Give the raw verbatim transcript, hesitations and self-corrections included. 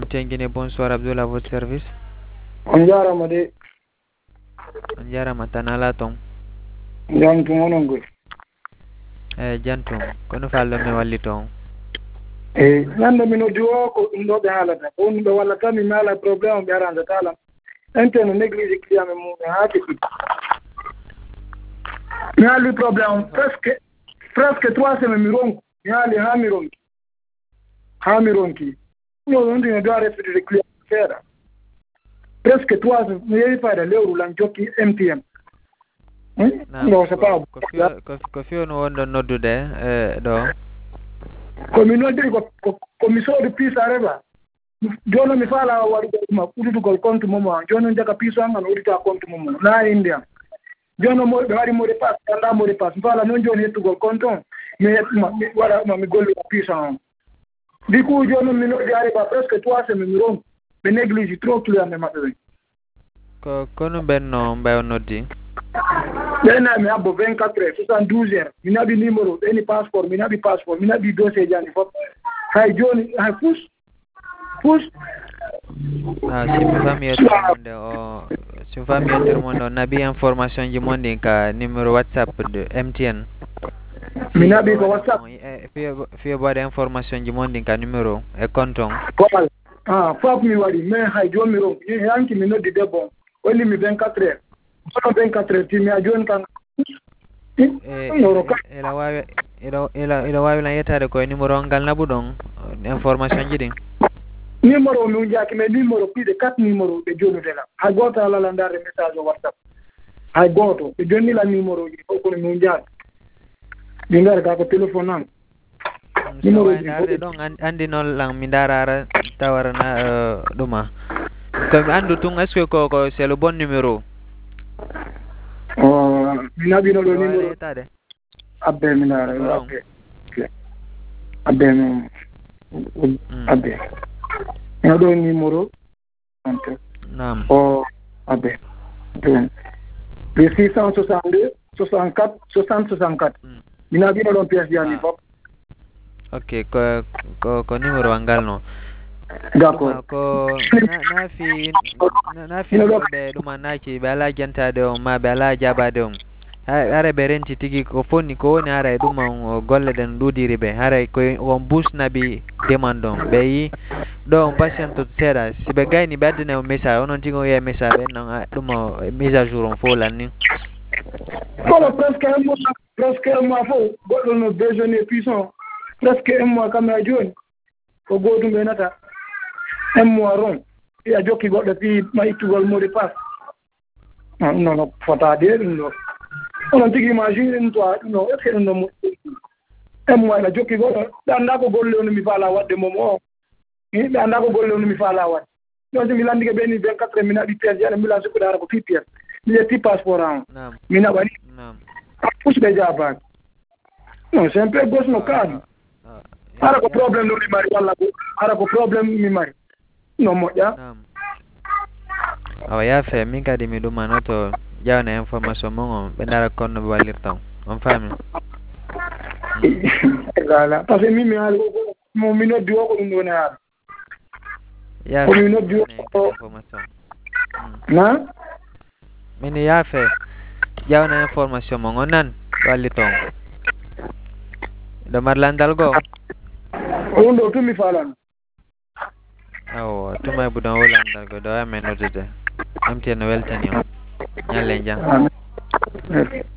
M T N Guinée, bonsoir Abdoul, à votre service. On jarama de. On jarama tan ala ton. Jantum onon goy. Eh jantum, kono fallo mi walli ton. Eh nande mi noddi o ko ɗum ɗo ɓe haalata ko ɗum ɓe wallata mi maala probléme ɓe aranda tala interne néglige client men mum ha keɓi mi haali probléme presque presque trois semaines mi ronku mi haali ha mi ronki ha mi ronki ɗo ɗon ɗine doit respectude client seeɗa presque trois semaines mi yehi fayda lewru lan jokki M T N non c'est pas ko fiyono wonɗon noddude ɗo komi noddi ko komi soodi piis a reɓa jooni mi faala waɗugo ɗuma udditugol compte momo jooni jaga piis am an uddita compte momo na inde am jooni ɓe waɗi mot de passe annda mot de passe mi faala noon jooni hettugol compte on mi hettuma mi waɗa mi gollira piis on du coup jooni mi noddi a reɓa presque trois semaines mi ronku ɓe néglige trop client ɓe maɓɓe ɓen ko kono ɓenno mbayo noddi ɓena mi abbo vingt quatre heures soixante douze heures mi naɓi numéro ɓeni passeport mi naɓi passeport mi naɓi dossier jani fof hay joni hay pus pus ah si mi fami yettermonde o si mi fami yettermonde o naɓi information ji mon ɗin ka numéro whatsapp de M T N mi naɓi ko whatsapp fiyo waɗa information ji mon ɗin ka numéro e compte on voilà ah fof mi waɗi mais hay joni mi ronki yanki mi noddi debbo walli mi vingt quatre heures sono vingt quatre heures timmi a joni kan ela wawi ela ela wawi lan yettade koye numéro ngal naɓuɗon information ji ɗin numéro o mi jaaki mais numéro plus de quatre numéro ɓe jonudela hay goto alala darde message o whatsapp hay goto ɓe jonnila numéro ji fof kono min jaaki ɗi ngari ka ko téléphone an numéro ji darde ɗon andi noon lan mi darara tawarana ɗuma komi andu tun est ce que ko ko c'est le bon numéro o mi naɓino ɗo numéro abbe mi dara abbe abbe mi abbe ina ɗo numéro nam o abbe le six cent soixante-deux soixante-quatre soixante soixante-quatre mi naɓino ɗon pièce jani fof ok ko ko ko numéro angal no d'accord ko nafi nafi ɓe ɗuma naki ɓe ala jantade on ma ɓe ala jaɓade on hara ɓe renti tigui ko fonni ko woni hara e ɗum golle ɗen ɗuɗiri ɓe hara ko on bus naɓi demande on ɓe yi ɗo on patiente seeɗa si ɓe gayni ɓe addane o message onon tigui o wiye message ɓen noon ɗum mise à jour on fo lanni kolo presque un mois presque un mois fof goɗɗo no déjeuner puissant presque un mois kam a joni ko gotum ɓe nata un mois ron a jokki goɗɗo pi ma ittugol mot de passe ɗum noon fotade ɗum ɗo onon tigui imagine ɗum to ɗum ɗo est ce que ɗum ɗo moƴƴi un mois ene jokki goɗɗo ɓe anda ko golle ono mi faala wadde momo o ɓe anda ko golle ono mi faala wadde ɗon so mi landike ɓeni vingt quatre heures mi naɓi pièce jaɗa mbilan sukkuɗe hara ko fi pièce mi ƴetti passeport an o mi naɓani pus ɓe jabaki non c'est un peu gos no kaani hara ko probléme no mi mari walla ko hara ko probléme mi mari no moƴƴa awa yaafe min kadi mi ɗumano to ƴawna information mon on ɓe dara konno ɓe wallirta on on faami voilà par ce que min mi haali mo mi noddi o ko ɗum ɗon e haala yaafe komi noddi o information na min yaafe ƴawna information mon on nan wallita on ɗo mar landal goo o ɗum ɗo tumi falano awo tuma e budon o landal go ɗo amen noddude M T N weltani on ñalle jam